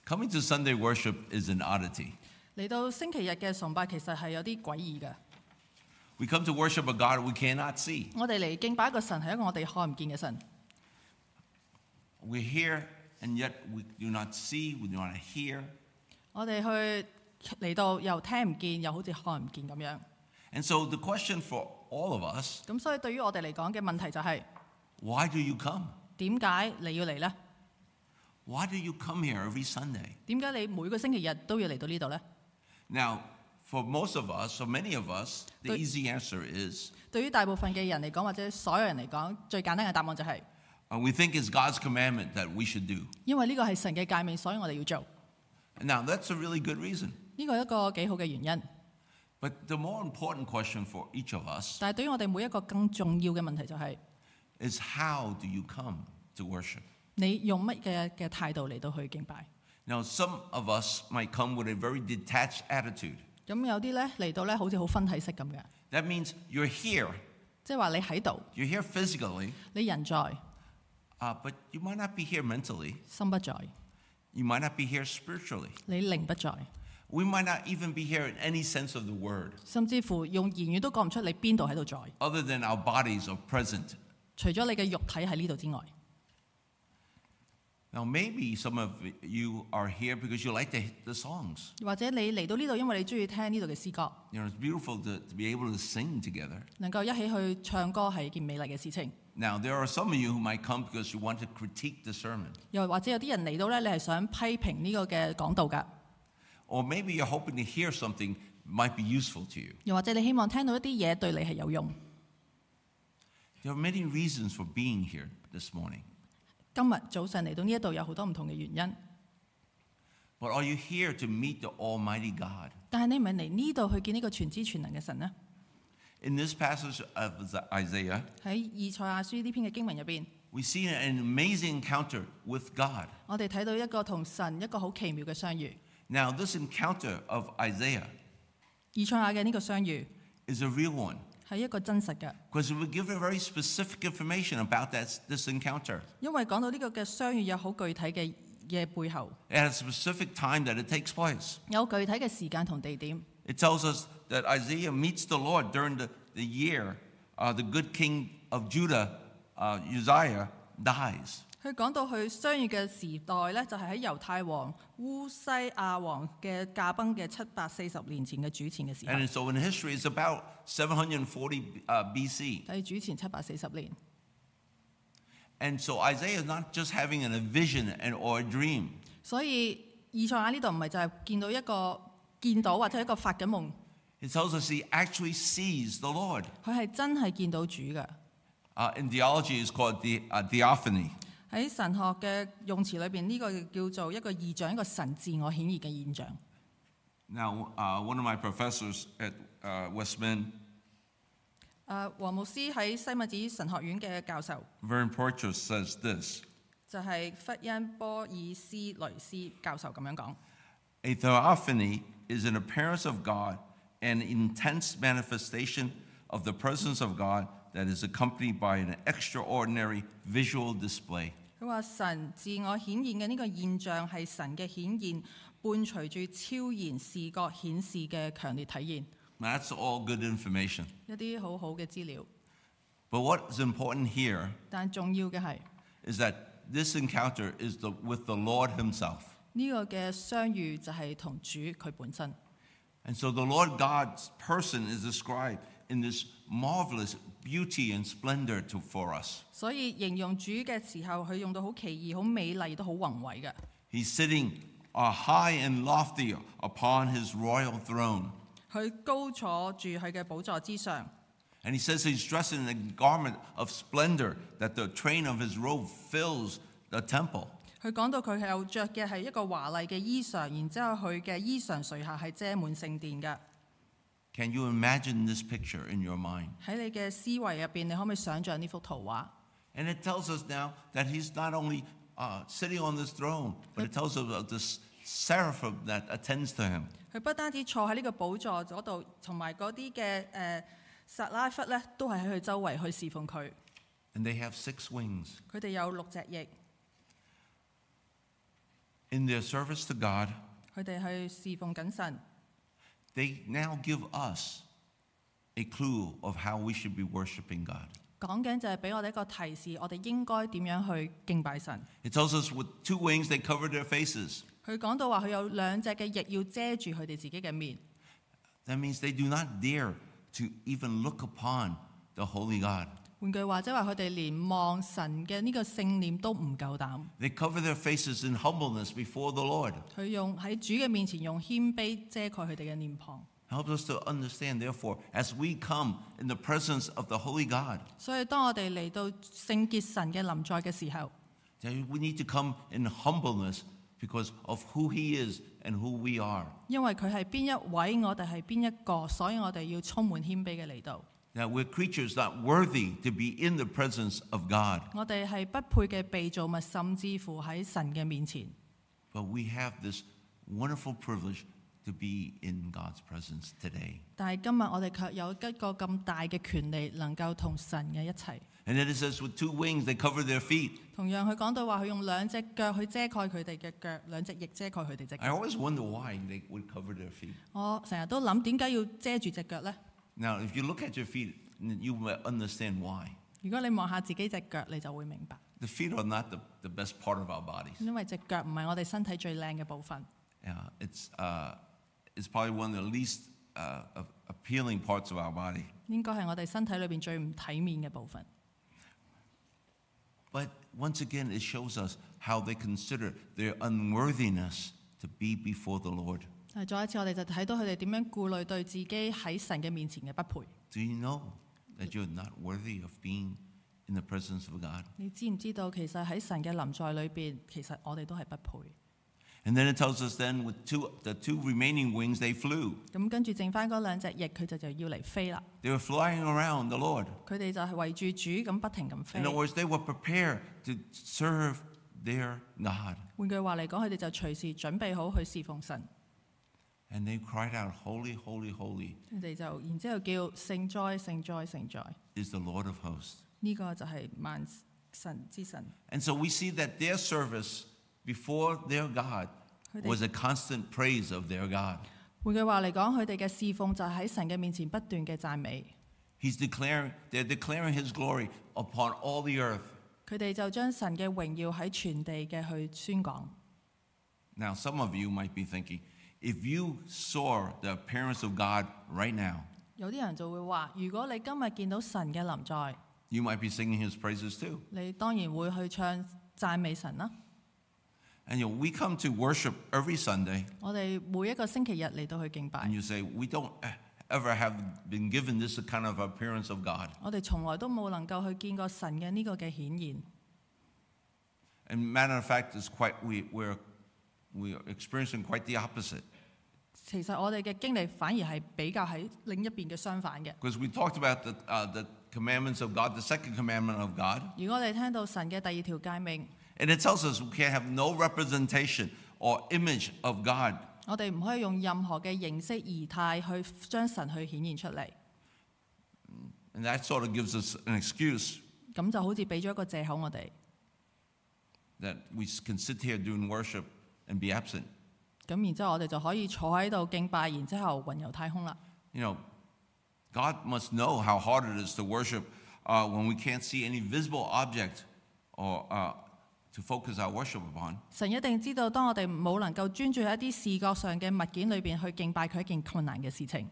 Coming to Sunday worship is an oddity. 嚟到星期日嘅崇拜其實係有啲詭異嘅。 We come to worship a God we cannot see. 我哋嚟敬拜一個神係一個我哋看唔見嘅神。 We're here and yet we do not see, we do not hear. 我哋去嚟到又聽唔見，又好似看唔見咁樣。 And so the question for all of us, 咁所以對於我哋嚟講嘅問題就係、 why do you come? 點解你要嚟呢？ Why do you come here every Sunday? 點解你每個星期日都要嚟到呢度呢？ Now, for most of us, or many of us, the 對 easy answer is, 對於大部分嘅人嚟講，或者所有人嚟講，最簡單嘅答案就係、 we think it's God's commandment that we should do. 因為呢個係神嘅誡命，所以我哋要做。 Now, that's a really good reason. 呢個係一個幾好嘅原因。 But the more important question for each of us 但係對於我哋每一個更重要嘅問題就係、 is how do you come to worship? 你用乜嘅態度嚟到去敬拜？ Now, some of us might come with a very detached attitude. 咁有啲咧嚟到咧，好似好分體式咁嘅， That means you're here. 即係話你喺度， You're here physically, 你人在， but you might not be here mentally. 心不在， You might not be here spiritually. 你靈不在， We might not even be here in any sense of the word, 甚至乎用言語都講唔出你邊度喺度在， other than our bodies are present. 除咗你嘅肉體喺呢度之外。 Now, maybe some of you are here because you like the songs. 或者你嚟到呢度，因為你中意聽呢度嘅詩歌， You know, it's beautiful to be able to sing together. 能夠一起去唱歌係一件美麗嘅事情。 Now, there are some of you who might come because you want to critique the sermon. 又或者有啲人嚟到咧，你係想批評呢個嘅講道㗎， Or maybe you're hoping to hear something might be useful to you. 又或者你希望聽到一啲嘢對你係有用。 There are many reasons for being here this morning. 今日早上嚟到呢一度有好多唔同嘅原因， But are you here to meet the Almighty God? 但係你唔係嚟呢度去見呢個全知全能嘅神呢？ In this passage of Isaiah, 喺以賽亞書呢篇嘅經文入邊， we see an amazing encounter with God. 我哋睇到一個同神一個好奇妙嘅相遇。 Now, this encounter of Isaiah 以賽亞嘅呢個相遇 is a real one. 係一個真實嘅， Because it would give a very specific information about this encounter. 因為講到呢個嘅相遇有好具體嘅嘢背後， It has a specific time that it takes place. 有具體嘅時間同地點。 It tells us that Isaiah meets the Lord during the year the good king of Judah, Uzziah, dies. 佢講到佢相遇嘅時代呢，就係喺猶太王烏西亞王嘅駕崩嘅740年前嘅主前嘅時候， And so in history, it's about 740 BC. 係主前740年。 And so Isaiah is not just having a vision or a dream. 所以以賽亞呢度唔係就係見到或者一個發緊夢， It tells us he actually sees the Lord. 佢係真係見到主嘅。 In theology, it's called theophany. 喺神學嘅用詞裏邊，呢、個叫做一個異象，一個神自我顯現嘅現象。 Now, one of my professors at Westminster, 黃牧師喺西敏寺神學院嘅教授 Vern Porteous, says this: 就係弗恩波爾斯雷斯教授咁樣講。 A theophany is an appearance of God, an intense manifestation of the presence of God that is accompanied by an extraordinary visual display. 佢話神自我顯現嘅呢個現象係神嘅顯現，伴隨住超然視覺顯示嘅強烈體現。 Now, that's all good information. 一啲好好嘅資料， But what is important here 但重要嘅係 is that this encounter is with the Lord himself. 呢個嘅相遇就係同主佢本身。 And so the Lord God's person is described in this marvelous beauty and splendor for us. 所以形容主嘅時候，佢用到好奇異、好美麗，都好宏偉嘅。 He's sitting high and lofty upon his royal throne. 佢高坐住佢嘅寶座之上， And he says he's dressed in a garment of splendor, that the train of his robe fills the temple. 佢講到佢係有着嘅係一個華麗嘅衣裳，然之後佢嘅衣裳垂下係遮滿聖殿嘅。 Can you imagine this picture in your mind? 喺你嘅思維入邊，你可唔可以想像呢幅圖畫？ And it tells us now that he's not only sitting on this throne, but it tells us of this seraphim that attends to him. 佢不單止坐喺呢個寶座嗰度，同埋嗰啲嘅撒拉弗咧，都係喺佢周圍去侍奉佢。 And they have 6 wings. 佢哋有6隻翼。 In their service to God, 佢哋去侍奉緊神， they now give us a clue of how we should be worshiping God. 講緊就係俾我哋一個提示，我哋應該點樣去敬拜神。 It tells us with 2 wings they cover their faces. 佢講到話佢有2隻嘅翼要遮住佢哋自己嘅面， That means they do not dare to even look upon the holy God. 換句話即係話佢哋連望神嘅呢個聖念都唔夠膽。 They cover their faces in humbleness before the Lord. 佢用喺主嘅面前用謙卑遮蓋佢哋嘅臉龐。 Helps us to understand, therefore, as we come in the presence of the holy God, 所以當我哋嚟到聖潔神嘅臨在嘅時候， that we need to come in humbleness because of who He is and who we are. 因為佢係邊一位，我哋係邊一個，所以我哋要充滿謙卑嘅嚟到。 That we're creatures not worthy to be in the presence of God, 我哋係不配嘅被造物，甚至乎喺神嘅面前。 but we have this wonderful privilege to be in God's presence today. 但係今日我哋卻有一個咁大嘅權利，能夠同神嘅一齊。 And then it says, with 2 wings they cover their feet. 同樣佢講到話，佢用2隻腳去遮蓋佢哋嘅腳，2隻翼遮蓋佢哋隻 I 腳。 always wonder why they would cover their feet. 我成日都諗點解要遮住隻腳呢？ Now, if you look at your feet, you will understand why. 如果你望下自己隻腳，你就會明白， The feet are not the best part of our bodies. 因為隻腳唔係我哋身體最靚嘅部分。 It's probably one of the least appealing parts of our body. 應該係我哋身體裏邊最唔體面嘅部分。 But once again, it shows us how they consider their unworthiness to be before the Lord. 但係再一次，我哋就睇到佢哋點樣顧慮對自己喺神嘅面前嘅不配。 Do you know that you're not worthy of being in the presence of God? 你知唔知道其實喺神嘅臨在裏邊，其實我哋都係不配。 And then it tells us then with the 2 remaining wings, they flew. 咁跟住剩翻嗰2隻翼，佢就要嚟飛啦。 They were flying around the Lord. 佢哋就係圍住主咁不停咁飛。 In other words, they were prepared to serve their God. 換句話嚟講，佢哋就隨時準備好去侍奉神。 And they cried out, Holy, holy, holy 佢哋就然之後叫聖哉、聖哉、聖哉， is the Lord of hosts. 呢個就係萬神之神。 And so we see that their service before their God was a constant praise of their God. 換句話嚟講，佢哋嘅侍奉就係喺神嘅面前不斷嘅讚美。 They're declaring His glory upon all the earth. 佢哋就將神嘅榮耀喺全地嘅去宣講。 Now, some of you might be thinking, if you saw the appearance of God right now, 有啲人就會話：如果你今日見到神嘅臨在， you might be singing His praises too. 你當然會去唱讚美神啦。 And we come to worship every Sunday, 我哋每一個星期日嚟到去敬拜 and，you say, we don't ever have been given this kind of appearance of God. 我哋從來都冇能夠去見過神嘅呢個嘅顯現。 And matter of fact, we're experiencing quite the opposite. 其實我哋嘅經歷反而係比較喺另一邊嘅相反嘅。 Because we talked about the commandments of God, the second commandment of God, 如果我哋聽到神嘅第2條誡命， and it tells us we can't have no representation or image of God. 我哋唔可以用任何嘅形式儀態去將神去顯現出嚟。 And that sort of gives us an excuse 咁就好似俾咗一個藉口我哋。 that we can sit here doing worship and be absent. 咁然之後我哋就可以坐喺度敬拜，然之後雲遊太空啦。 You know, God must know how hard it is to worship when we can't see any visible object or to focus our worship upon. 神一定知道，當我哋冇能夠專注喺一啲視覺上嘅物件裏邊去敬拜佢，係一件困難嘅事情。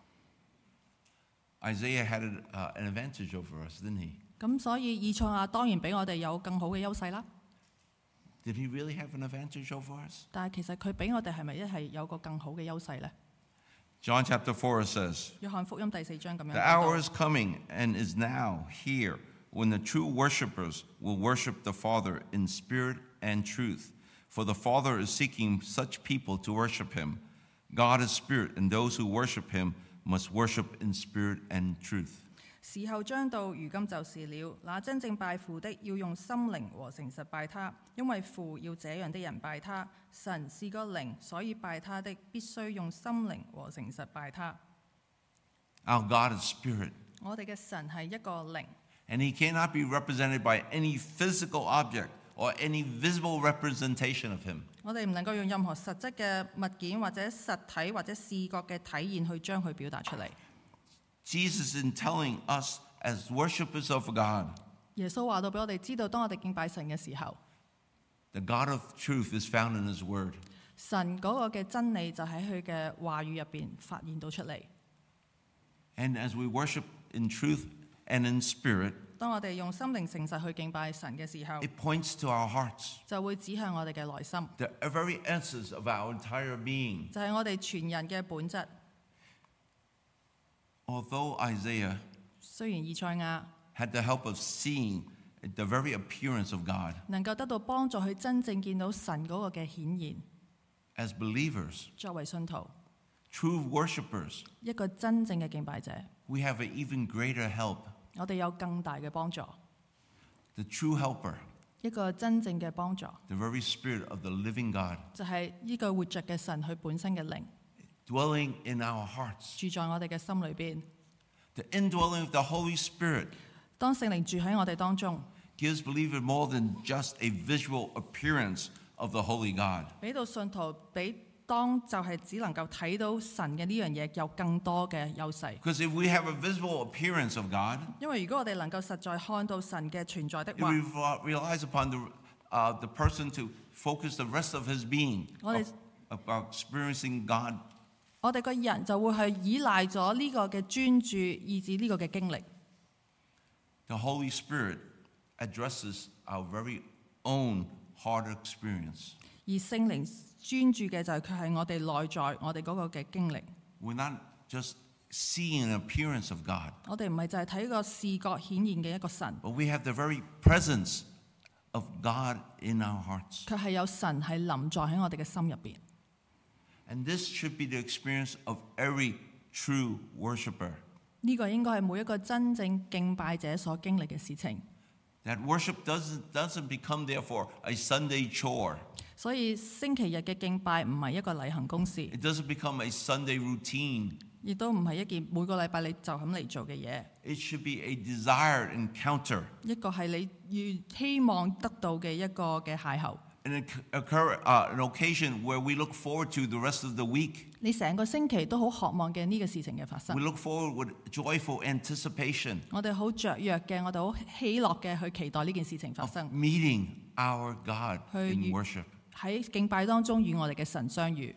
Isaiah had an advantage over us, didn't he? 咁所以以賽亞當然比我哋有更好嘅優勢啦。 Did he really have an advantage over us? 但係其實佢比我哋係咪係有個更好嘅優勢呢？ John chapter 4 says, 約翰福音第4章咁樣 The 講 hour 到 is coming and is now here when the true worshipers will worship the Father in spirit and truth. For the Father is seeking such people to worship him. God is spirit, and those who worship him must worship in spirit and truth. 時候將到，如今就是了。那真正拜父的，要用心靈和誠實拜他，因為父要這樣的人拜他。神是個靈，所以拜他的必須用心靈和誠實拜他。 Our God is spirit, 我哋嘅神係一個靈， and he cannot be represented by any physical object or any visible representation of him. 我哋唔能夠用任何實質嘅物件或者實體或者視覺嘅體現去將佢表達出嚟。 Jesus is telling us as worshippers of God, 耶穌話到俾我哋知道，當我哋敬拜神嘅時候， the God of truth is found in his word. 神嗰個嘅真理就喺佢嘅話語入邊發現到出嚟。 And as we worship in truth and in spirit, 當我哋用心靈誠實去敬拜神嘅時候， it points to our hearts, 就會指向我哋嘅內心， the very essence of our entire being. 就係我哋全人嘅本質。 Although Isaiah 雖然以賽亞 had the help of seeing the very appearance of God, 能夠得到幫助去真正見到神嗰個嘅顯現， as believers, 作為信徒， true worshipers, 一個真正嘅敬拜者， we have an even greater help, 我哋有更大嘅幫助， the true helper, 一個真正嘅幫助， the very spirit of the living God, 就係呢個活着嘅神佢本身嘅靈 dwelling in our hearts. 住在我哋嘅心裏邊。 The indwelling of the Holy Spirit 當聖靈住喺我哋當中， gives believer more than just a visual appearance of the Holy God. 俾到信徒比當就係只能夠睇到神嘅呢樣嘢有更多嘅優勢。 Because if we have a visible appearance of God, 因為如果我哋能夠實在看到神嘅存在的 it 話， relies upon the person to focus the rest of his being about experiencing God. 我哋個人就會係依賴咗呢個嘅專注，以至呢個嘅經歷。 The Holy Spirit addresses our very own heart experience. 而聖靈專注嘅就係佢係我哋內在我哋嗰個嘅經歷。 We're not just seeing an appearance of God, 我哋唔係就係睇個視覺顯現嘅一個神， but we have the very presence of God in our hearts. 佢係有神係臨在喺我哋嘅心入邊。 And this should be the experience of every true worshiper. 呢個應該係每一個真正敬拜者所經歷嘅事情。 That worship doesn't become therefore a Sunday chore. 所以星期日嘅敬拜唔係一個例行公事， It doesn't become a Sunday routine. 亦都唔係一件每個禮拜你就咁嚟做嘅嘢。 It should be a desired encounter, 一個係你越希望得到嘅一個嘅邂逅。 an occasion where we look forward to the rest of the week. 你成個星期都好渴望嘅呢個事情嘅發生 We。look forward with joyful anticipation 我哋好雀躍嘅，我哋好喜樂嘅去期待呢件事情發 of 生。 meeting our God in Hey, worship. 喺敬拜當中與我哋嘅神相遇，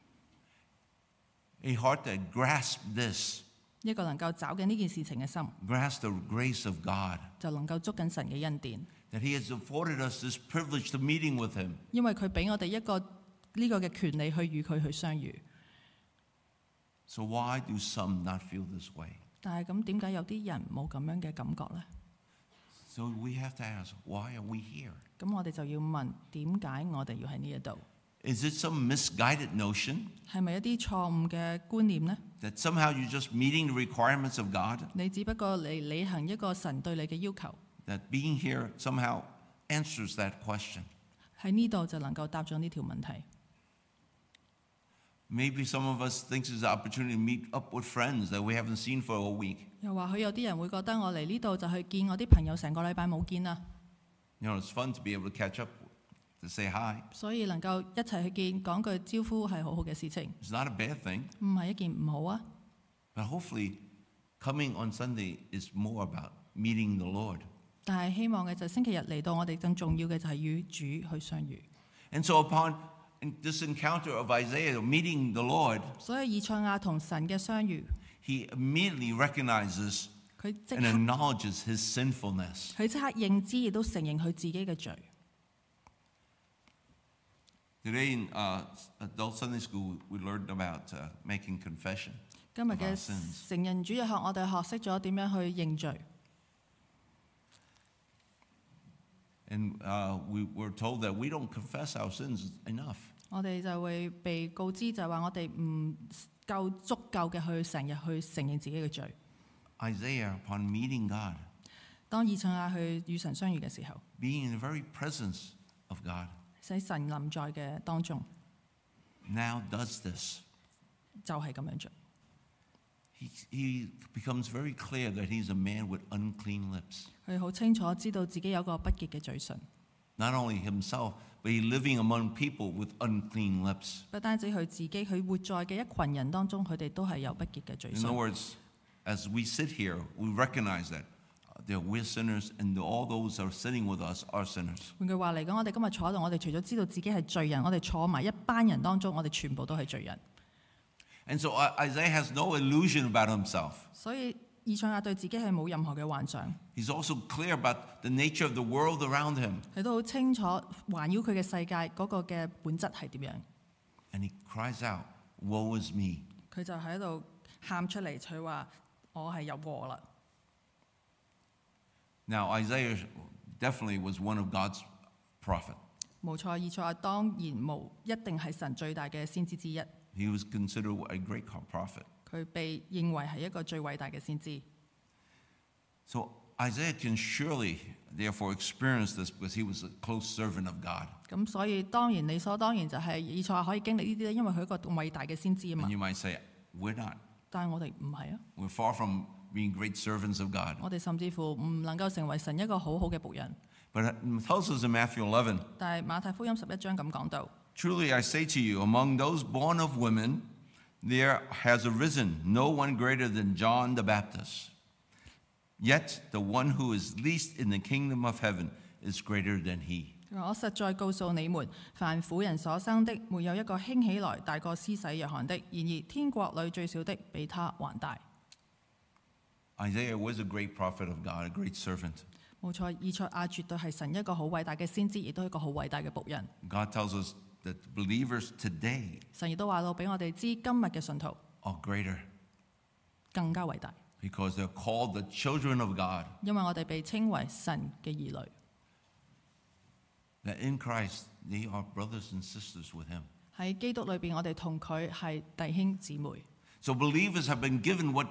A heart that grasps this, 一個能夠找緊呢件事情嘅心， grasps the grace of God, 就能夠捉緊神嘅恩典， that He has afforded us this privilege to meeting with Him. 因為佢俾我哋一個呢個嘅權利去與佢去相遇。 So why do some not feel this way? 但係咁點解有啲人冇咁樣嘅感覺呢？ So we have to ask, why are we here? 咁我哋就要問點解我哋要喺呢一度？ Is it some misguided notion 係咪一啲錯誤嘅觀念呢？ that somehow you're just meeting the requirements of God? 你只不過嚟履行一個神對你嘅要求， That being here somehow answers that question? 喺呢度就能夠答咗呢條問題。 Maybe some of us think there's an opportunity to meet up with friends that we haven't seen for a week. 又或許有啲人會覺得我嚟呢度就去見我啲朋友，成個禮拜冇見啦， You know, it's fun to be able to catch up, to say hi. 所以能夠一齊去見，講句招呼係好好嘅事情， It's not a bad thing, 唔係一件唔好啊。 but hopefully coming on Sunday is more about meeting the Lord. 但係希望嘅就係星期日嚟到，我哋更重要嘅就係與主去相遇。 And so upon this encounter of Isaiah meeting the Lord, 所以以賽亞同神嘅相遇， he immediately recognizes 佢即 and 刻 acknowledges his sinfulness. 佢即刻認知，亦都承認佢自己嘅罪。 Today in adult Sunday school, we learned about making confession 今日 of our 嘅 sins. 成人主日學，我哋學識咗點樣去認罪。 And we were told that we don't confess our sins enough. 我哋就會被告知就係話我哋唔夠足夠嘅去成日去承認自己嘅罪。 Isaiah, upon meeting God, 當以賽亞去與神相遇嘅時候， being in the very presence of God, 喺神臨在嘅當中， now does this. 就係咁樣做。 He becomes very clear that he's a man with unclean lips. 佢好清楚知道自己有個不潔嘅嘴唇， not only himself, but he living among people with unclean lips. 不單止佢自己，佢活在嘅一群人當中，佢哋都係有不潔嘅罪 In other 數。 words, as we sit here, we recognize that we're sinners, and all those that are sitting with us are sinners. 換句話嚟講，我哋今日坐喺度，我哋除咗知道自己係罪人，我哋坐埋一班人當中，我哋全部都係罪人。 And so Isaiah has no illusion about himself. 所以以賽亞對自己係冇任何嘅幻想， He's also clear about the nature of the world around him. 佢都好清楚環繞佢嘅世界嗰個嘅本質係點樣。 And he cries out, "Woe is me." 佢就喺度喊出嚟，佢話：我係有禍啦。 Now, Isaiah definitely was one of God's prophet. 冇錯，以賽亞當然一定係神最大嘅先知之一， He was considered a great prophet. 佢被認為係一個最偉大嘅先知。 So Isaiah can surely, therefore, experience this because he was a close servant of God. 咁所以當然理所當然就係以賽亞可以經歷呢啲咧，因為佢係一個咁偉大嘅先知啊嘛 And。you might say, we're not. 但係我哋唔係啊， We're far from being great servants of God. 我哋甚至乎唔能夠成為神一個好好嘅僕人。 But it tells us in Matthew 11, 但係馬太福音11章咁講到。 "Truly I say to you, among those born of women, there has arisen no one greater than John the Baptist. Yet the one who is least in the kingdom of heaven is greater than he." 我實在告訴你們，凡婦人所生的，沒有一個興起來大過施洗約翰的。然而天國裏最小的，比他還大。 Isaiah was a great prophet of God, a great servant. 冇錯，以賽亞絕對係神一個好偉大嘅先知，亦都係一個好偉大嘅僕人。 God tells us that believers today 神亦都話到俾我哋知，今日嘅信徒 are greater 更加偉大， because they're called the children of God. 因為我哋被稱為神嘅兒女。 That in Christ they are brothers and sisters with him. 喺基督裏邊，我哋同佢係弟兄姊妹。 So believers have been given what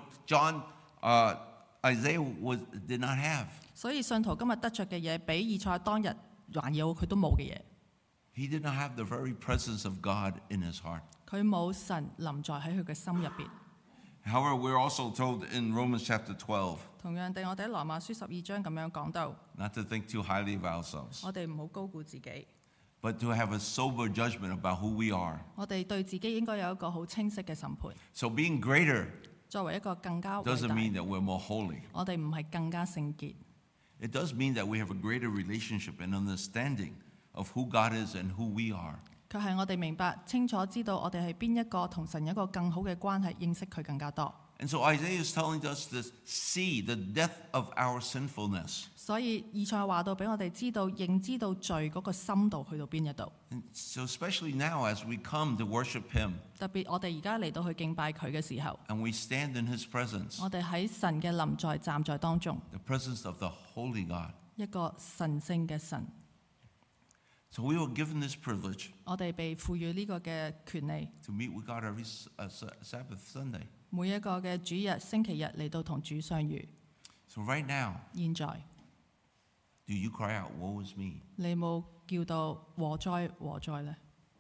Isaiah did not have. 所以信徒今日得着嘅嘢，比以賽亞當日還有佢都冇嘅嘢。 He did not have the very presence of God in his heart. 佢冇神臨在喺佢嘅心入邊。 However, we're also told in Romans chapter 12 同樣地，我哋喺羅馬書12章咁樣講到， not to think too highly of ourselves, 我哋唔好高估自己， but to have a sober judgment about who we are. 我哋對自己應該有一個好清晰嘅審判。 So being greater 作為一個更加偉 doesn't 大， mean that we're more holy. 我哋唔係更加聖潔， It does mean that we have a greater relationship and understanding of who God is and who we are. 卻係我哋明白清楚知道我哋係邊一個同神有一個更好嘅關係，認識佢更加多。 And so Isaiah is telling us to see the depth of our sinfulness. 所以以賽亞話到俾我哋知道，認知到罪嗰個深度去到邊一度。 And so especially now as we come to worship him 特別我哋而家嚟到去敬拜佢嘅時候， and we stand in his presence, 我哋喺神嘅臨在站在當中， the presence of the holy God. 一個神聖嘅神。 So we were given this privilege 我哋被賦予呢個嘅權利， to meet with God every Sabbath Sunday. 每一個嘅主日、星期日嚟到同主相遇。 So right now, 現在 do you cry out, "Woe is me"? 你有冇叫到禍哉禍哉呢？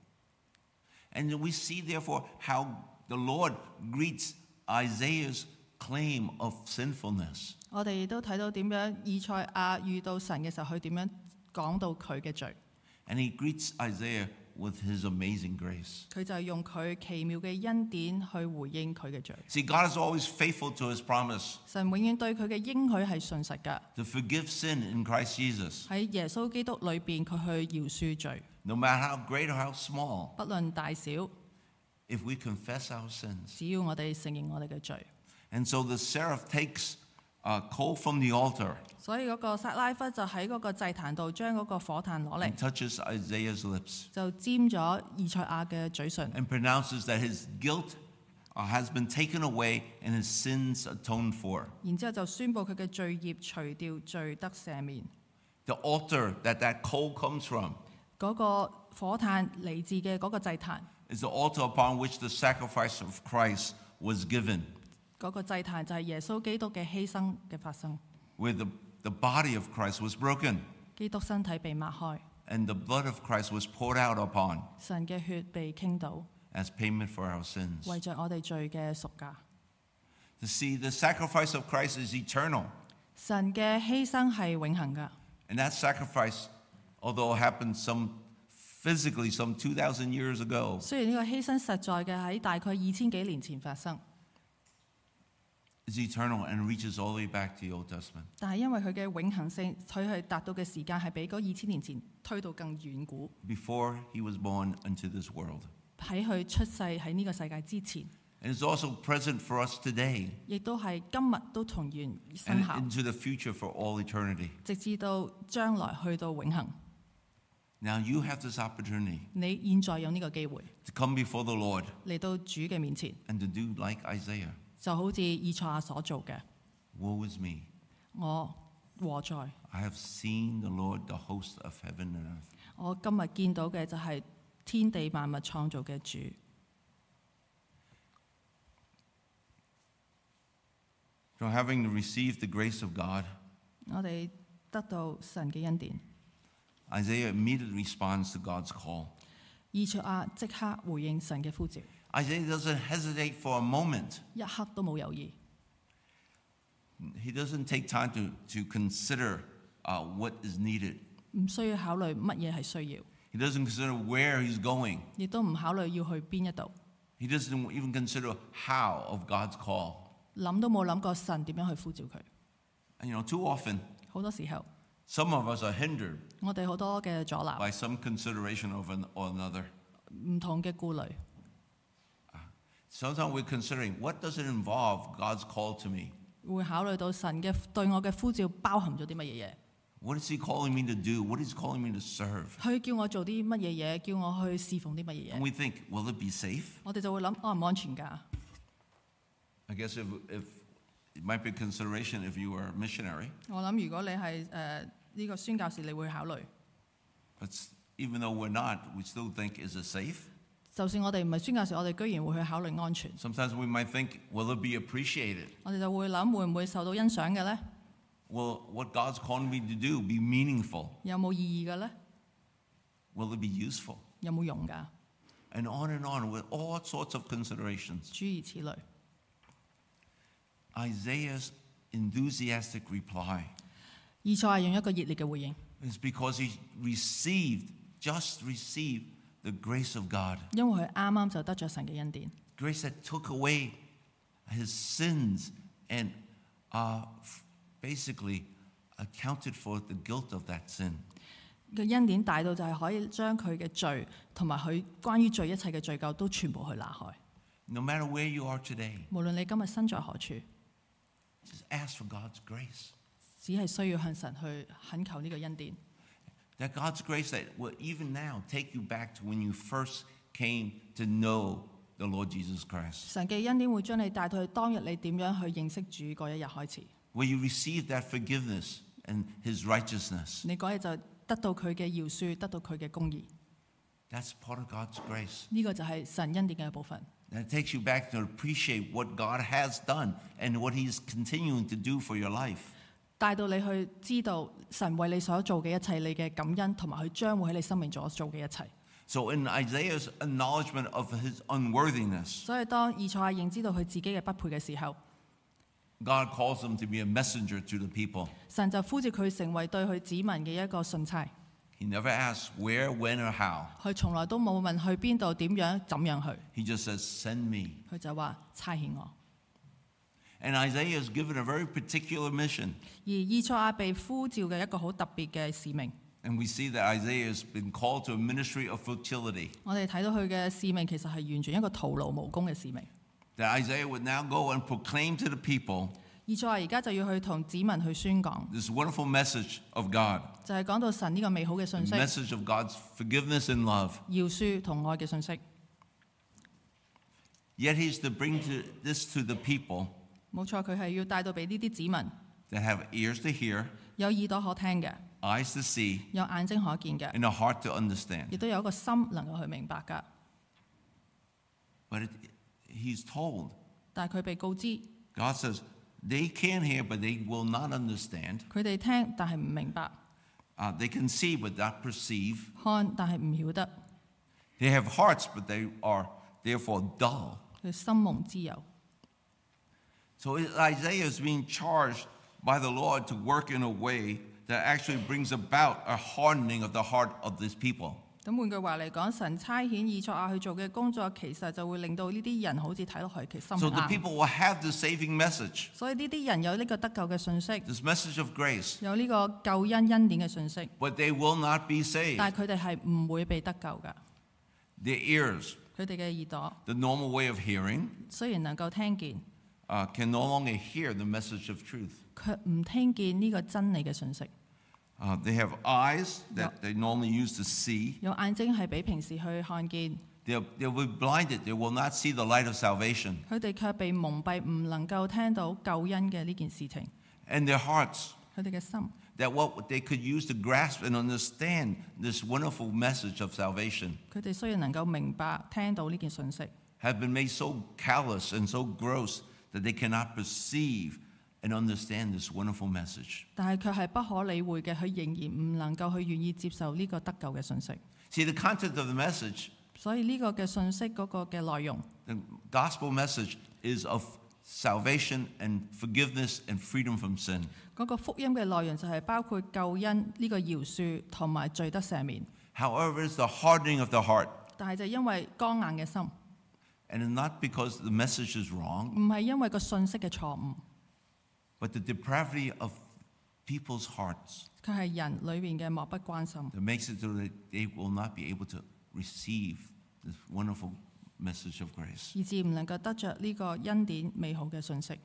And we see therefore how the Lord greets Isaiah's claim of sinfulness. 我哋亦都睇到點樣以賽亞遇到神嘅時候，佢點樣講到佢嘅罪。 And he greets Isaiah with his amazing grace. 佢就係用佢奇妙嘅恩典去回應佢嘅罪。 See, God is always faithful to his promise 神永遠對佢嘅應許係信實㗎。 to forgive sin in Christ Jesus. 喺耶穌基督裏邊，佢去饒恕罪， No matter how great or how small, 不論大小， if we confess our sins. 只要我哋承認我哋嘅罪。 And so the seraph takes coal from the altar 所以嗰個撒拉弗就喺嗰個祭壇度將嗰個火炭攞嚟， and touches Isaiah's lips 就沾咗以賽亞嘅嘴唇， and pronounces that his guilt has been taken away and his sins atoned for. 然之後就宣佈佢嘅罪孽除掉，罪得赦免。 The altar that coal comes from 嗰個火炭嚟自嘅嗰個祭壇， is the altar upon which the sacrifice of Christ was given, 嗰個祭壇就係耶穌基督嘅犧牲嘅發生。 where the body of Christ was broken 基督身體被擘開， and the blood of Christ was poured out upon 神嘅血被傾倒， as payment for our sins. 為着我哋罪嘅贖價。 To see the sacrifice of Christ is eternal, 神嘅犧牲係永恆㗎， and that sacrifice although it happened physically some 2,000 years ago. 雖然呢個犧牲實在嘅喺大概2000幾年前發生， It's eternal and reaches all the way back to the Old Testament. 但係因為佢嘅永恆性，佢係達到嘅時間係比嗰2000年前推到更遠古。 Before he was born into this world. 喺佢出世喺呢個世界之前， And it's also present for us today 亦都係今日都同樣 and 生效， into the future for all eternity. 直至到將來去到永恆。 Now you have this opportunity 你現在有呢個機會 to come before the Lord 嚟到主嘅面前， and to do like Isaiah. 就好似以賽亞所做嘅， Woe is me. 我禍在。 I have seen the Lord, the host of heaven and earth. 我今日見到嘅就係天地萬物創造嘅主。 So having received the grace of God, 我哋得到神嘅恩典， Isaiah immediately responds to God's call. 以賽亞即刻回應神嘅呼召， Isaiah doesn't hesitate for a moment. 一刻都冇猶豫， He doesn't take time to consider what is needed. 唔需要考慮乜嘢係需要， He doesn't consider where he's going. 亦都唔考慮要去邊一度， He doesn't even consider how of God's call. 諗都冇諗過神點樣去呼召佢。 And too often, 好多時候， some of us are hindered 我哋好多嘅阻撓， by some consideration of or another. 唔同嘅顧慮。 Sometimes we're considering, what does it involve, God's call to me? 會考慮到神嘅對我嘅呼召包含咗啲乜嘢嘢， What is he calling me to do? What is he calling me to serve? 佢叫我做啲乜嘢嘢，叫我去侍奉啲乜嘢 And 嘢， we think, will it be safe? 我哋就會諗安唔安全㗎？ I guess if it might be a consideration if you were a missionary. 我諗如果你係呢個宣教士，你會考慮。 But even though we're not, we still think, is it safe? 就算我哋唔係宣教士，我哋居然會去考慮安全。 Sometimes we might think, will it be appreciated? 我哋就會諗會唔會受到欣賞嘅呢？ Will what God's calling me to do be meaningful? 有冇意義嘅呢？ Will it be useful? 有冇用㗎？ And on with all sorts of considerations. 諸如此類。 Isaiah's enthusiastic reply 以賽亞用一個熱烈嘅回應， is because he just received the grace of God. 因為佢啱啱就得咗神嘅恩典， Grace that took away his sins and basically accounted for the guilt of that sin. 嘅恩典大到就係可以將佢嘅罪同埋佢關於罪一切嘅罪咎都全部去拿開。 No matter where you are today, 無論你今日身在何處， just ask for God's grace. 只係需要向神去懇求呢個恩典。 That God's grace that will even now take you back to when you first came to know the Lord Jesus Christ. 神嘅恩典會將你帶到去當日你點樣去認識主嗰一日開始， Where you receive that forgiveness and his righteousness. 你嗰日就得到佢嘅饒恕，得到佢嘅公義。 That's part of God's grace. 呢個就係神恩典嘅一部分， That takes you back to appreciate what God has done and what he's continuing to do for your life. 帶到你去知道神為你所做嘅一切，你嘅感恩同埋佢將會喺你生命所做嘅一切。 So in Isaiah's acknowledgement of his unworthiness, 所以當以賽亞認知到佢自己嘅不配嘅時候， God calls him to be a messenger to the people. 神就呼召佢成為對佢子民嘅一個信差。 He never asks where, when, or how. 佢從來都冇問去邊度、點樣、怎樣去， He just says, send me. 佢就話差遣我。 And Isaiah is given a very particular mission. 而以賽亞被呼召嘅一個好特別嘅使命， And we see that Isaiah has been called to a ministry of futility. 我哋睇到佢嘅使命其實係完全一個徒勞無功嘅使命。 That Isaiah would now go and proclaim to the people 以賽亞而家就要去同子民去宣講， this wonderful message of God, 就係講到神呢個美好嘅 the 信息， message of God's forgiveness and love. 饒恕同愛嘅信息。 Yet he's to bring this to the people 冇錯，佢係要帶到俾呢啲子民 that have ears to hear, 有耳朵可聽嘅， eyes to see, 有眼睛可見嘅， and a heart to understand. 亦都有一個心能夠去明白㗎。 But he's told, 但係佢被告知， God says, they can hear, but they will not understand. 佢哋聽但係唔明白， They can see, but not perceive. 看但係唔曉得， They have hearts, but they are therefore dull. 佢心蒙脂油。 So Isaiah is being charged by the Lord to work in a way that actually brings about a hardening of the heart of these people. 咁換句話嚟講，神差遣以賽亞去做嘅工作，其實就會令到呢啲人好似睇落去其實 So 心 the 硬。 people will have the saving message, 所以呢啲人有呢個得救嘅信息， this message of grace, 有呢個救恩恩典嘅信息， but they will not be saved. 但係佢哋係唔會被得救㗎。 Their ears, 佢哋嘅耳朵 the normal way of hearing, 雖然能夠聽見， can no longer hear the message of truth. 卻唔聽見呢個真理嘅信息。 They have eyes that they normally use to see. 有眼睛係比平時去看見， They'll be blinded. They will not see the light of salvation. 佢哋卻被蒙蔽，唔能夠聽到救恩嘅呢件事情。 And their hearts, 佢哋嘅心， that what they could use to grasp and understand this wonderful message of salvation, 佢哋雖然能夠明白聽到呢件信息， have been made so callous and so gross that they cannot perceive and understand this wonderful message. 但係卻係不可理會嘅，佢仍然唔能夠去願意接受呢個得救嘅信息。 See, the content of the message, 所以呢個嘅信息嗰個嘅內容， the gospel message, is of salvation and forgiveness and freedom from sin. 嗰個福音嘅內容就係包括救恩呢個饒恕同埋罪得赦免。 However, it's the hardening of the heart, 但係就因為剛硬嘅心， and it's not because the message is wrong, 唔係因為個信息嘅錯誤， but the depravity of people's hearts 佢係人裏面嘅漠不關心， that makes it so that they will not be able to receive this wonderful message of grace. 以致唔能夠得着呢個恩典美好嘅信息。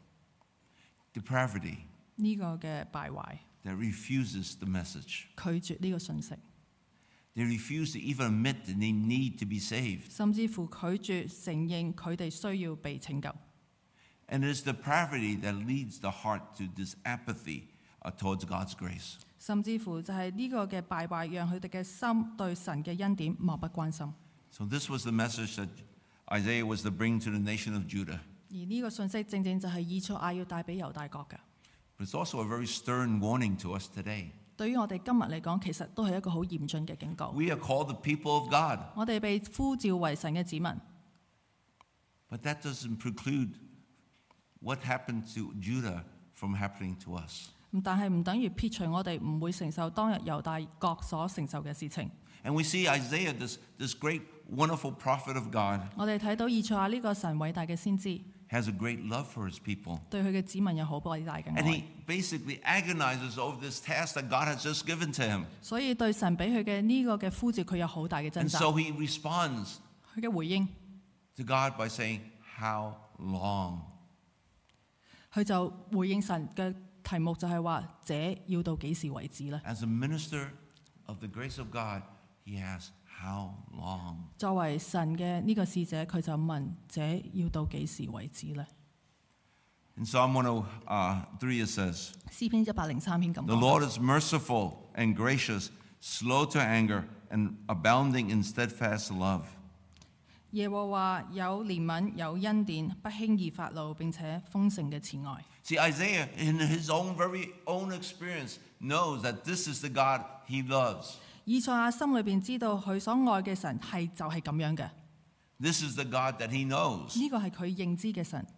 Depravity 呢個嘅敗壞， that refuses the message. 拒絕呢個信息， They refuse to even admit that they need to be saved. 甚至乎拒絕承認佢哋需要被拯救。 And it is depravity that leads the heart to this apathy towards God's grace. 甚至乎就係呢個嘅敗壞，讓佢哋嘅心對神嘅恩典漠不關心。 So this was the message that Isaiah was to bring to the nation of Judah. 而呢個信息正正就係以賽亞要帶俾猶大國嘅。 But it's also a very stern warning to us today. 對於我哋今日嚟講，其實都係一個好嚴峻嘅警告。 We are called the people of God, 我哋被呼召為神嘅子民， but that doesn't preclude what happened to Judah from happening to us. 但係唔等於撇除我哋唔會承受當日猶大國所承受嘅事情。 And we see Isaiah, this great, wonderful prophet of God, 我哋睇到以賽亞呢個神偉大嘅先知， has a great love for his people. 對佢嘅子民有好偉大嘅 And 愛， he basically agonizes over this task that God has just given to him. 所以對神俾佢嘅呢個嘅呼召，佢有好大嘅掙 And 扎。 so he responds 佢嘅回應， to God by saying, "How long?" 佢就回應神嘅題目就係話：這要到幾時為止呢？ As a minister of the grace of God, he asks, "How long?" 作為神嘅呢個使者，佢就問：這要到幾時為止呢？ In Psalm 103 it says, 詩篇103篇咁 "The 講。 Lord is merciful and gracious, slow to anger, and abounding in steadfast love." 耶和華有憐憫，有恩典，不輕易發怒，並且豐盛嘅慈愛。 See, Isaiah, in his very own experience, knows that this is the God he loves. 以賽亞心裏邊知道佢所愛嘅神係就係咁樣嘅， This is the God that he knows. 呢個係佢認知嘅神。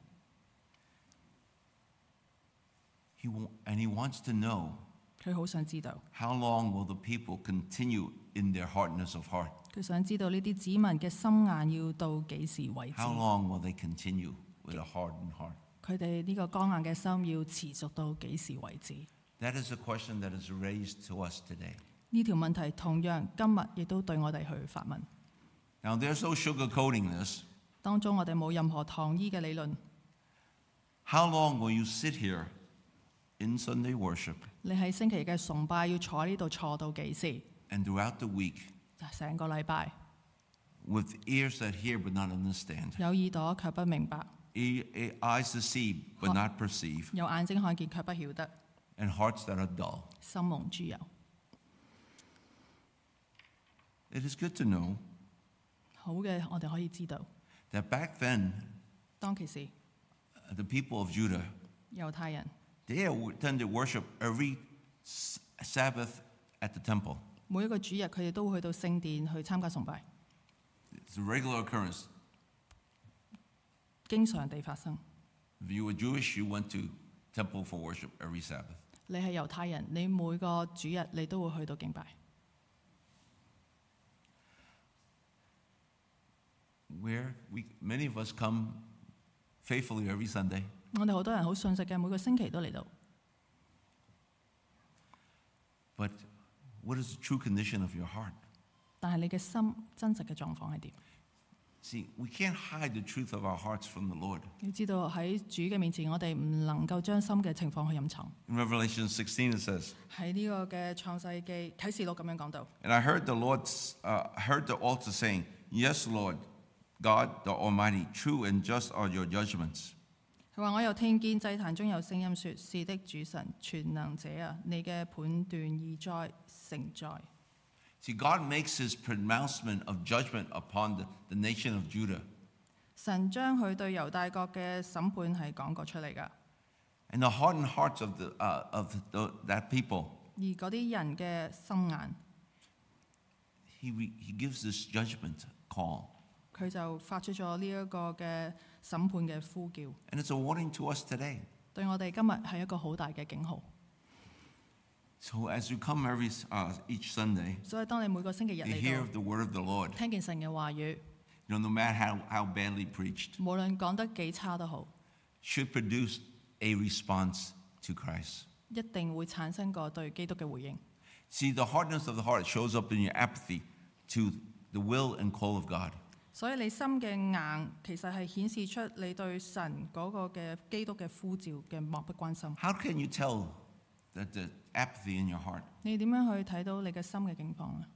And he wants to know, 佢好想知道， how long will the people continue in their hardness of heart? 佢想知道呢啲子民嘅心眼要到幾時為止？ How long will they continue with a hardened heart? 佢哋呢個剛硬嘅心要持續到幾時為止？ That is a question that is raised to us today. 呢條問題同樣今日亦都對我哋去發問。 Now, there's no sugarcoating this. 當中我哋冇任何糖衣嘅理論。 How long will you sit here in Sunday worship 你喺星期嘅崇拜要坐呢度坐到幾時？ and throughout the week 成個禮拜 with ears that hear but not understand, 有耳朵卻不明白， eyes to see but not perceive, 有眼睛看見卻不曉得， and hearts that are dull? 心蒙豬油。 It is good to know 好嘅，我哋可以知道， that back then, 當其時 the people of Judah, 猶太人 they attended worship every Sabbath at the temple. 每一個主日佢哋都會去到聖殿去參加崇拜， It's a regular occurrence. 經常地發生。 If you were Jewish, you went to temple for worship every Sabbath. 你係猶太人，你每個主日你都會去到敬拜。 Where many of us come faithfully every Sunday, 我哋好多人好信實嘅，每個星期都嚟到。 but what is the true condition of your heart? 但係你嘅心真實嘅狀況係點？ See, we can't hide the truth of our hearts from the Lord. 要知道喺主嘅面前，我哋唔能夠將心嘅情況去隱藏。 In Revelation 16 it says, 喺呢個嘅創世記啟示錄咁樣講到。 And I heard heard the altar saying, Yes, Lord, God the Almighty, true and just are your judgments. 佢話：我又聽見祭壇中有聲音說：是的，主神全能者啊，你嘅判斷義在誠在。 See, God makes his pronouncement of judgment upon the nation of Judah. 神將佢對猶大國嘅審判係講過出嚟㗎， And the hardened hearts of that people, 而嗰啲人嘅心眼， he gives this judgment call. 佢就發出咗呢一個嘅審判嘅呼叫。 And it's a warning to us today. 對我哋今日係一個好大嘅警號。 So as you come each Sunday, 所以當你每個星期日 you hear 嚟 of the word of the Lord. 到，聽見神嘅話語， No matter how badly preached, 無論講得幾差都好， should produce a response to Christ. 一定會產生個對基督嘅回應。 See, the hardness of the heart shows up in your apathy to the will and call of God. 所以你心嘅硬，其實係顯示出你對神嗰個嘅基督嘅呼召嘅漠不關心。 How can you tell that the apathy in your heart? 你點樣去睇到你嘅心嘅境況呢？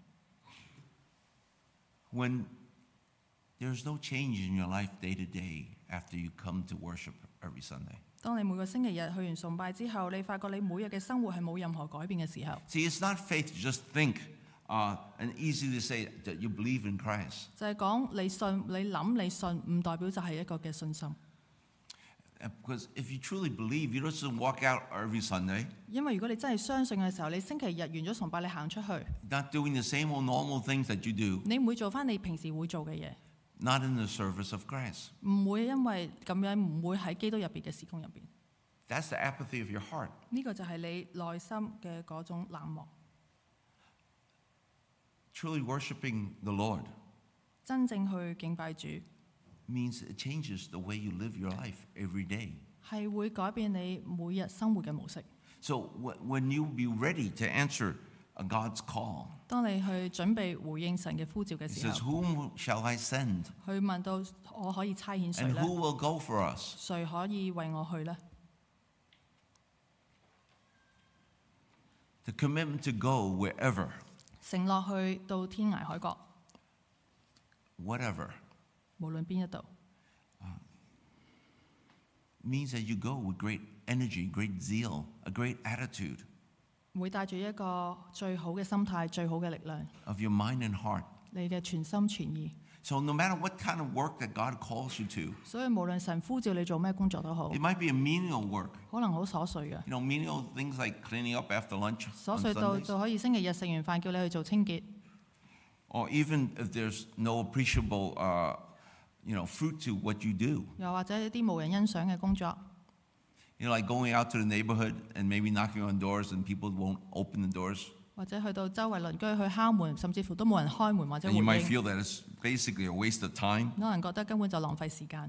When there's no change in your life day to day after you come to worship every Sunday. 當你每個星期日去完崇拜之後，你發覺你每日嘅生活係冇任何改變嘅時候， See, it's not faith to just think and easy to say that you believe in Christ. 就係講你信、你諗、你信，唔代表就係一個嘅信心。 Because if you truly believe, you don't just walk out every Sunday, 因為如果你真係相信嘅時候，你星期日完咗崇拜，你行出去， not doing the same old normal things that you do, 你唔會做翻你平時會做嘅嘢， not in the service of Christ. 唔會因為咁樣唔會喺基督入邊嘅事工入邊。 That's the apathy of your heart. 呢個就係你內心嘅嗰種冷漠。 Truly worshiping the Lord 真正去敬拜主， means it changes the way you live your life every day. 係會改變你每日生活嘅模式。 So when you be ready to answer God's call, 當你去準備回應神嘅呼召嘅 He 時 says, 候， Whom shall I send? 去問到我可以差遣誰 And 呢？ who will go for us? 誰可以為我去呢？ The commitment to go wherever, 承諾去到天涯海角， whatever, 無論邊一度， means that you go with great energy, great zeal, a great attitude 會帶住一個最好嘅心態、最好嘅力量， of your mind and heart. 你嘅全心全意。 So no matter what kind of work that God calls you to, 所以無論神呼召你做咩工作都好， it might be a menial work. 可能好瑣碎嘅， Menial things like cleaning up after lunch 瑣 on 碎到 Sundays. 就可以星期日食完飯叫你去做清潔， Or even if there's no appreciable, fruit to what you do. 又或者一啲無人欣賞嘅工作， Like going out to the neighborhood and maybe knocking on doors and people won't open the doors. 或者去到周圍鄰居去敲門，甚至乎都冇人開門或者 And 回 you might 應， feel that it's basically a waste of time. 可能覺得根本就浪費時間。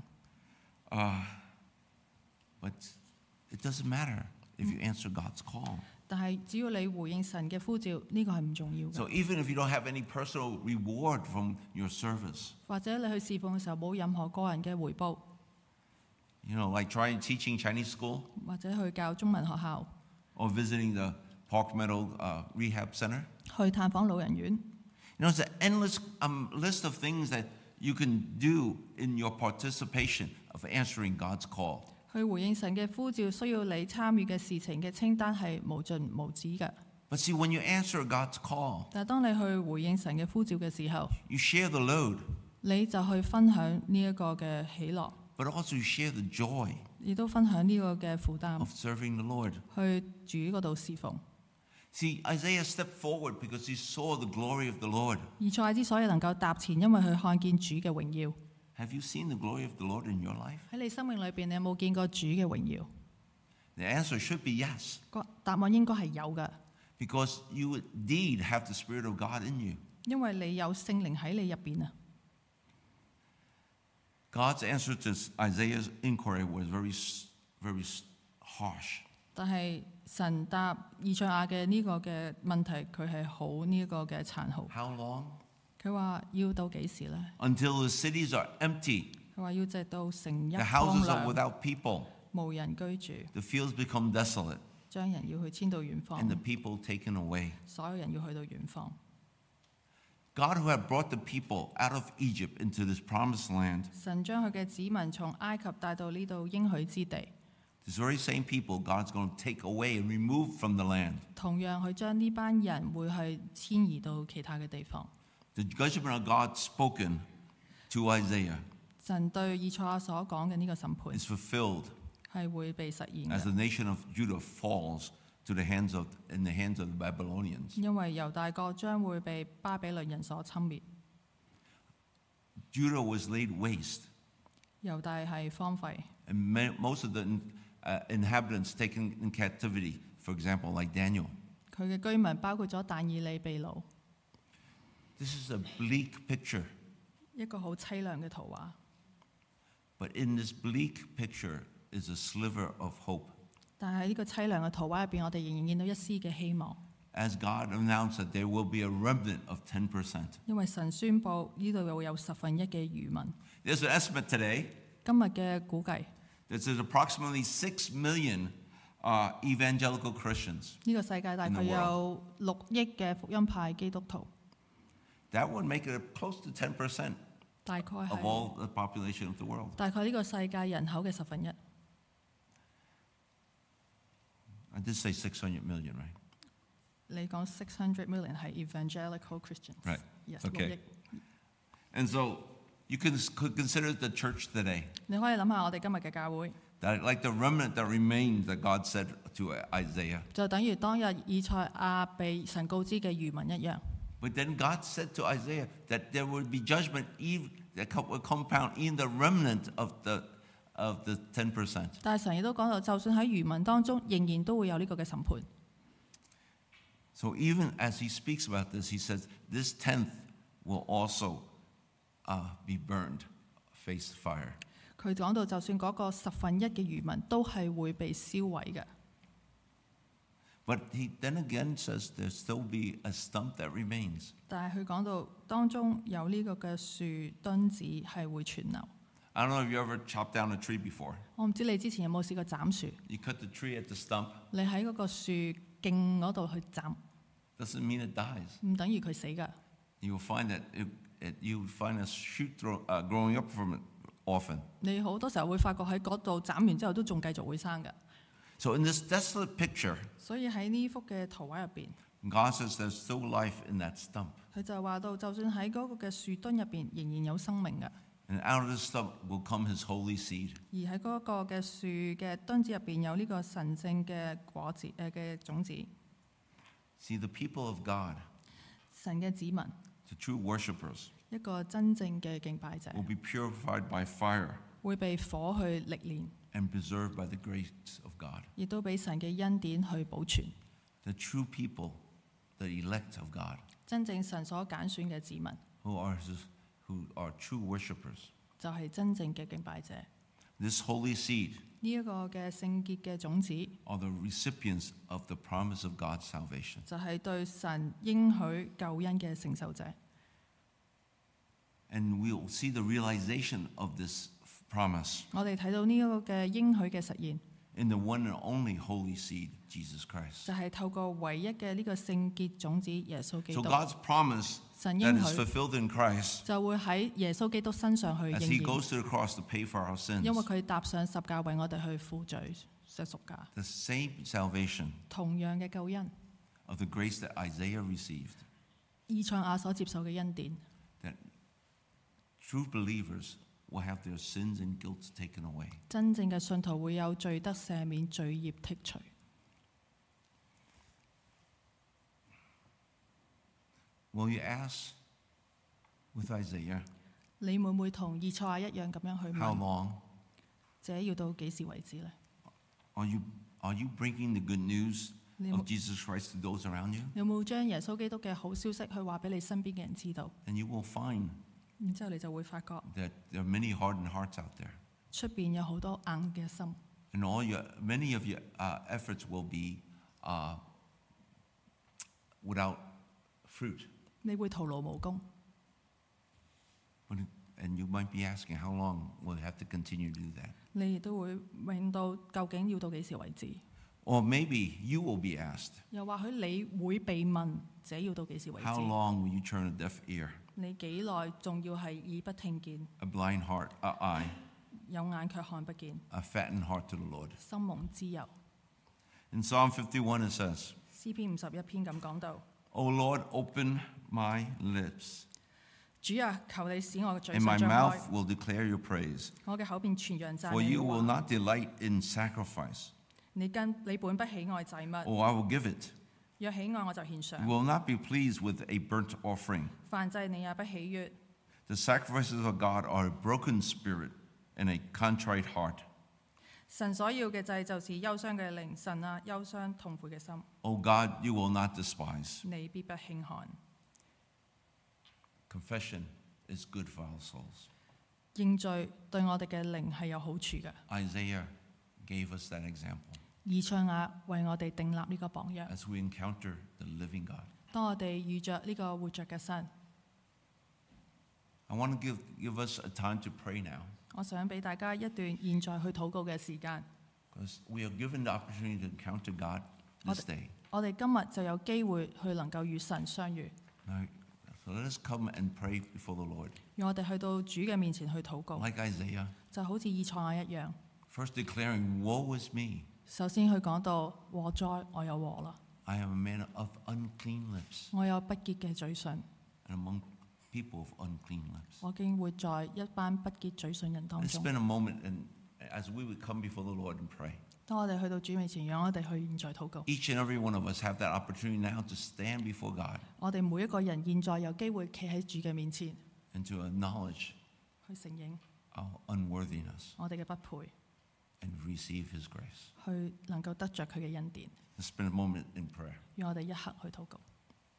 But it doesn't matter if you answer God's call. 但係只要你回應神嘅呼召，呢個係唔重要嘅。 So even if you don't have any personal reward from your service, 或者你去侍奉嘅時候冇任何個人嘅回報， like trying teaching Chinese school 或者去教中文學校， or visiting the Park Meadow Rehab Center. 去探訪老人院， It's an endless list of things that you can do in your participation of answering God's call. 去回應神嘅呼召，需要你參與嘅事情嘅清單係無盡無止嘅。 But see, when you answer God's call, 但係當你去回應神嘅呼召嘅時候， you share the load, 你就去分享呢一個嘅喜樂， but also you share the joy 亦都分享呢個嘅負擔， of serving the Lord. 去主嗰度侍奉。 See, Isaiah stepped forward because he saw the glory of the Lord. 以賽亞之所以能夠踏前，因為佢看見主嘅榮耀。 Have you seen the glory of the Lord in your life? 喺你生命裏邊，你有冇見過主嘅榮耀？ The answer should be yes, 個答案應該係有嘅， because you indeed have the Spirit of God in you. 因為你有聖靈喺你入邊啊。 God's answer to Isaiah's inquiry was very harsh. 但係神答以賽亞嘅呢個嘅問題，佢係好呢個嘅殘酷。 How long? 佢話要到幾時呢？ Until the cities are empty, 佢話要直到城邑 the 荒 houses are 涼， without people, 無人居住， the fields become desolate, 將人要去遷到遠 and 方 the，people taken away. 所有人要去到遠方。 God, who had brought the people out of Egypt into this promised land, 神將佢嘅子民從埃及帶到呢度應許之地， this very same people God's going to take away and remove from the land. 同樣佢將呢班人會去遷移到其他嘅地方。 The judgment of God spoken to Isaiah 神對以賽亞所講嘅呢個審判 is fulfilled 係會被實現 as the 嘅， nation of Judah falls in the hands of the Babylonians. 因為猶大國將會被巴比倫人所侵滅， Judah was laid waste, 猶大係荒廢， and most of the inhabitants taken in captivity, for example, like Daniel. 佢嘅居民包括咗但以理被擄， This is a bleak picture, 一個好凄涼嘅圖畫。 but in this bleak picture is a sliver of hope. 但係呢個凄涼嘅圖畫入邊，我哋仍然見到一絲嘅希望， As God announced that there will be a remnant of 10%. 因為神宣布呢度會有1/10嘅餘民。 There's an estimate today 今日嘅估計， that there's approximately 6 million evangelical Christians. 呢個世界大 In 概 the 有6億嘅福音派基督徒， That would make it close to 10% 大概 of 係 all the population of the world. 大概呢個世界人口嘅1/10。 I did say 600 million, right? 你講600 million 係 evangelical Christians。 Right. Yes， Okay. 6億。 And so you could consider the church today, 你可以諗下我哋今日嘅教會， that like the remnant that remains that God said to Isaiah. 就等於當日以賽亞被神告知嘅餘民一樣。 But then God said to Isaiah that there would be judgment that would compound in the remnant of the 10%. 但係神亦都講到，就算喺餘民當中，仍然都會有呢個嘅審判。 So even as he speaks about this, he says this 10th will also be burned, face fire. 佢講到，就算嗰個1/10嘅餘民都係會被燒毀嘅。 But he then again says there'll still be a stump that remains. 但係佢講到當中有呢個嘅樹墩子係會存留。 I don't know if you ever chopped down a tree before. 我唔知你之前有冇試過斬樹？ You cut the tree at the stump, 你喺嗰個樹徑嗰度去斬， doesn't mean it dies. 唔等於佢死㗎。 You will find that you will find a shoot growing up from it often. 你好多時候會發覺喺嗰度斬完之後都仲繼續會生㗎。 So in this desolate picture, 所以喺呢幅嘅圖畫入邊， God says there's still life in that stump. 佢就話到，就算喺嗰個嘅樹墩入邊，仍然有生命㗎。 And out of this stump will come his holy seed. 而喺嗰個嘅樹嘅墩子入邊有呢個神聖嘅果子嘅種子。 See, the people of God, 神嘅子民， the true worshipers, 一個真正嘅敬拜者， will be purified by fire 會被火去歷練， and preserved by the grace of God. 亦都俾神嘅恩典去保存。 The true people, the elect of God, 真正神所揀選嘅子民， who are true worshipers. 就係真正嘅敬拜者。 This holy seed 呢一個嘅聖潔嘅種子， are the recipients of the promise of God's salvation. 就係對神應許救恩嘅承受者。 And we'll see the realization of this promise 我哋睇到呢一個嘅應許嘅實現， in the one and only holy seed, Jesus Christ. 就係透過唯一嘅呢個聖潔種子耶穌基 So 督。 God's promise 神 that 應 is 許 fulfilled in Christ 就會喺耶穌基督身上去 as 應 he 驗， goes to the cross to pay for our 因為 sins. 佢踏上十架為我哋去付罪贖贖價。 The same salvation 同樣嘅救恩， of the grace that Isaiah received, 以賽亞所接受嘅恩典， that true believers will have their sins and guilt taken away. 真正嘅信徒會有罪得赦免、罪孽剔除。 Will you ask with Isaiah, 你會唔會同以賽亞一樣咁樣去 how 問？ long? 這要到幾時為止呢？ Are Are you bringing the good news 你有 of 冇 Jesus Christ to those around you? 你有冇將耶穌基督嘅好消息去話俾你身邊嘅人知道？ And you will find 然之後你就會發覺 that there are many hardened hearts out there. 出邊有好多硬嘅心， And many of your efforts will be without fruit. 你會徒勞無功。 And you might be asking, how long will I have to continue to do that? 你亦都會問到究竟要到幾時為止？ Or maybe you will be asked, 又或許你會被問，這要到幾時為 how 止？ long will you turn a deaf ear, 你幾耐仲要係耳不聽見， a blind eye, 有眼卻看不見， a fattened heart to the Lord? 心蒙脂油。 In Psalm 51 it says, 詩篇51篇咁講到： O Lord, open my lips, 主啊，求你使我嘅嘴 and 唇 my 張 mouth 開， will declare your praise. 我嘅口便傳揚讚 For 美 you 嘅 will 話。 not delight in sacrifice. 你本不喜愛祭物， Oh, I will give it. 若喜愛我就獻 You 上。 will not be pleased with a burnt offering. 燔祭你也不喜悅。 The sacrifices of God are a broken spirit and a contrite heart. 神所要嘅祭就是憂傷嘅靈，神啊，憂傷痛悔嘅心， O God, you will not despise. 你必不輕看。 Confession is good for our souls. 認罪對我哋嘅靈係有好處嘅。 Isaiah gave us that example 以賽亞為我哋訂立呢個榜樣。 as we encounter the living God. 當我哋遇着呢個活着嘅神， I want to give us a time to pray now, 我想俾大家一段現在去禱告嘅時間。 because we are given the opportunity to encounter God this day. 我哋今日就有機會去能夠與神相遇， Now, so let us come and pray before the Lord. 讓我哋去到主嘅面前去禱告， Like Isaiah, 就好似以賽亞一樣。 first declaring, Woe is me. 首先去講到禍哉，我有禍啦， I am a man of unclean lips, 我有不潔嘅嘴唇， and among people of unclean lips. 我竟活在一班不潔嘴唇人當 Let's 中。 spend a moment and as we would come before the Lord and pray. 當我哋去到主面前，讓我哋去現在禱告。 Each and every one of us have that opportunity now to stand before God 我哋每一個人現在有機會企喺主嘅面前， and to acknowledge 去承認 our unworthiness 我哋嘅不配， and receive His grace. 去能夠得着佢嘅恩典。 Let's spend a moment in prayer. 讓我哋一刻去禱告。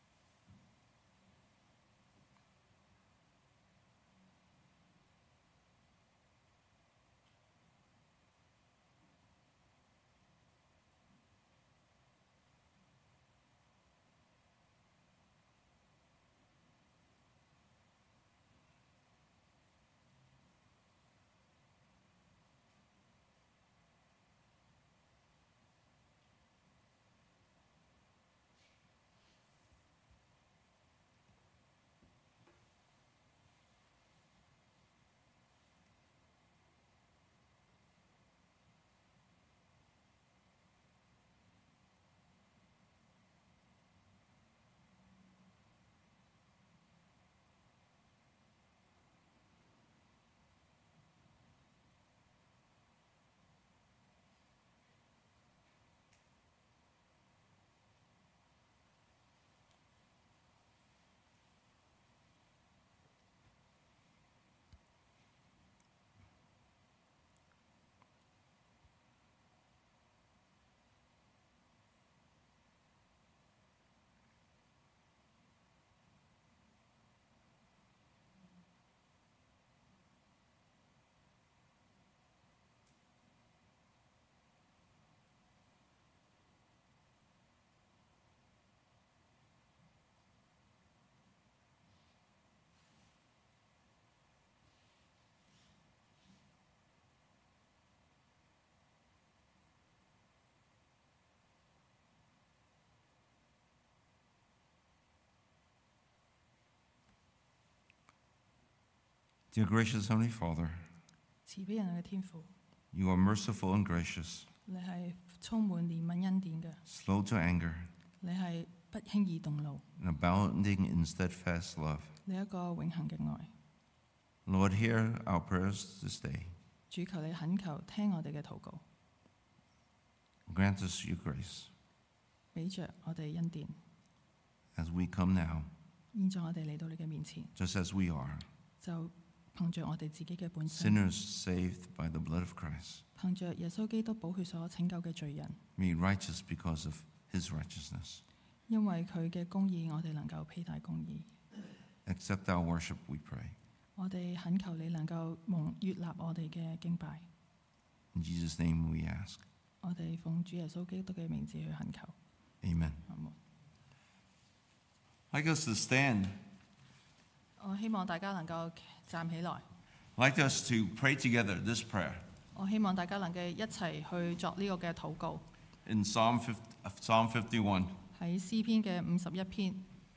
Dear gracious Heavenly Father, 慈悲人嘅天父， you are merciful and gracious, 你係充滿憐憫恩典嘅， slow to anger, 你係不輕易動怒， and abounding in steadfast love. 你一個永恆嘅愛。 Lord, hear our prayers this day. 主求你懇求聽我哋嘅禱告， Grant us your grace 俾着我哋恩典。 as we come now, 現在我哋嚟到你嘅面前， just as we are, 就憑着我哋自己嘅本性， sinners saved by the blood of Christ, 憑着耶穌基督寶血所拯救嘅罪人， made righteous because of his righteousness. 因為佢嘅公義，我哋能夠披戴公義。 Accept our worship, we pray. 我哋懇求你能夠蒙悅納我哋嘅敬拜。 In Jesus' name we ask. 我哋奉主耶穌基督嘅名字去懇求。 Amen. 阿門。 I'd like us to stand. 我希望大家能夠站起來。 I'd like us to pray together this prayer. 我希望大家能夠一齊去作呢個嘅禱告。 In Psalm 51, 喺詩篇嘅51篇，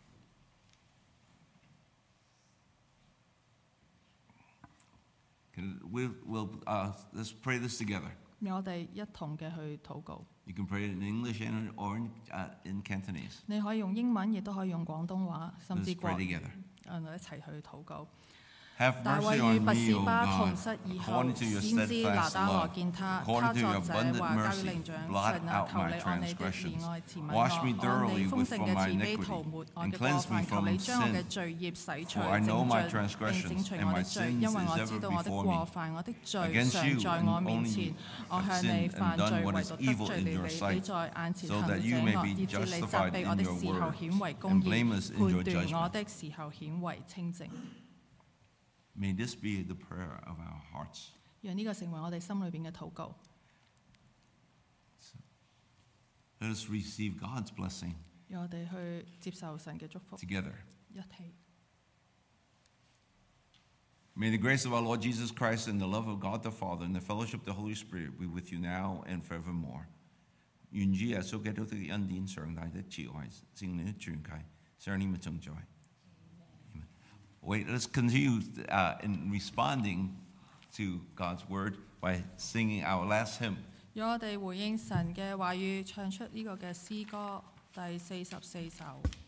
let's pray this together. 讓我哋一同嘅去禱告。 You can pray it in English or in Cantonese. 你可以用英文，亦都可以用廣東話，甚至 Let's 國 pray 語， together. 一齊去禱告。 Have 大 mercy 衛與 on 拔 me, 士 O 巴 God, 同室以後， according to your 先知拿 steadfast 打羅 love, 見他， according 他 to 作 your 這 abundant 話交於 mercy, 伶長 blot 神啊， out 求 my 你按你的 transgressions. 憐愛憐憫 Wash me 我，按你 thoroughly 豐 with 盛 from 嘅 my 慈悲 iniquity, 塗抹我 and 嘅過 cleanse me 犯，求 from 你將我嘅 sin. 罪孽洗除， For I know my 淨盡並 transgressions, 整除 and 我 my 的罪， sins 因為我 is 知 ever 道我的 before 過 me. 犯，我的罪 Against 常 you 在 and 我面 only 前 you， 我 have 向 sinned 你 and 犯 done 罪， what 唯 is 獨得 evil 罪 in 了 your 你， sight, 你在眼前 so 行 that 這 you may 惡， be 以致你責 justified 備我 in 的 your 時候 words 顯為公 and 義， blameless in 判 your 斷我 judgment. 的時候顯為清淨。 May this be the prayer of our hearts. 讓呢個成為我哋心裏邊嘅禱告。 Let us receive God's blessing 讓我哋去接受神嘅祝福， together. 一起。 May the grace of our Lord Jesus Christ and the love of God the Father and the fellowship of the Holy Spirit be with you now and forevermore. 願主耶穌基督的恩典、上帝的慈愛、聖靈的傳啟，使你們同在。Wait, let's continue in responding to God's word by singing our last hymn. 讓我哋回應神嘅話語，唱出呢個嘅詩歌第44首。